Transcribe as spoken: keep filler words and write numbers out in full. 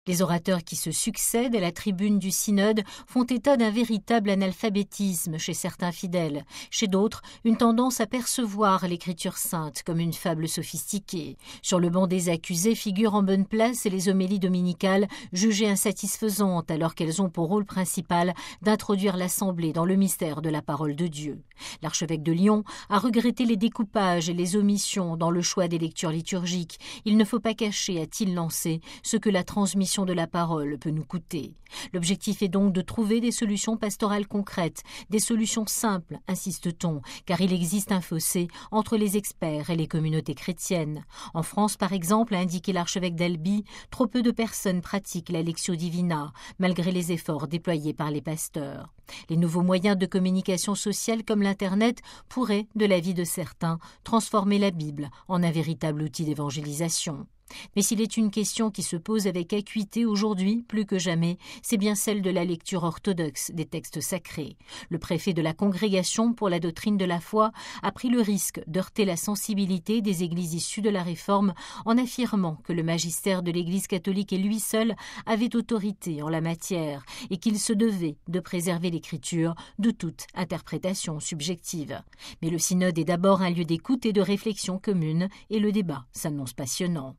Les orateurs qui se succèdent à la tribune du synode font état d'un véritable analphabétisme chez certains fidèles, chez d'autres une tendance à percevoir l'écriture sainte comme une fable sophistiquée. Sur le banc des accusés figurent en bonne place les homélies dominicales jugées insatisfaisantes alors qu'elles ont pour rôle principal d'introduire l'Assemblée dans le mystère de la parole de Dieu. L'archevêque de Lyon a regretté les découpages et les omissions dans le choix des lectures liturgiques. Il ne faut pas cacher, a-t-il lancé, ce que la transmission de la parole peut nous coûter. L'objectif est donc de trouver des solutions pastorales concrètes, des solutions simples, insiste-t-on, car il existe un fossé entre les experts et les communautés chrétiennes. En France, par exemple, a indiqué l'archevêque d'Albi, trop peu de personnes pratiquent la Lectio Divina, malgré les efforts déployés par les pasteurs. Les nouveaux moyens de communication sociale comme l'Internet pourraient, de l'avis de certains, transformer la Bible en un véritable outil d'évangélisation. Mais s'il est une question qui se pose avec acuité aujourd'hui, plus que jamais, c'est bien celle de la lecture orthodoxe des textes sacrés. Le préfet de la Congrégation pour la doctrine de la foi a pris le risque d'heurter la sensibilité des églises issues de la Réforme en affirmant que le magistère de l'Église catholique et lui seul avait autorité en la matière et qu'il se devait de préserver l'Écriture de toute interprétation subjective. Mais le synode est d'abord un lieu d'écoute et de réflexion commune et le débat s'annonce passionnant.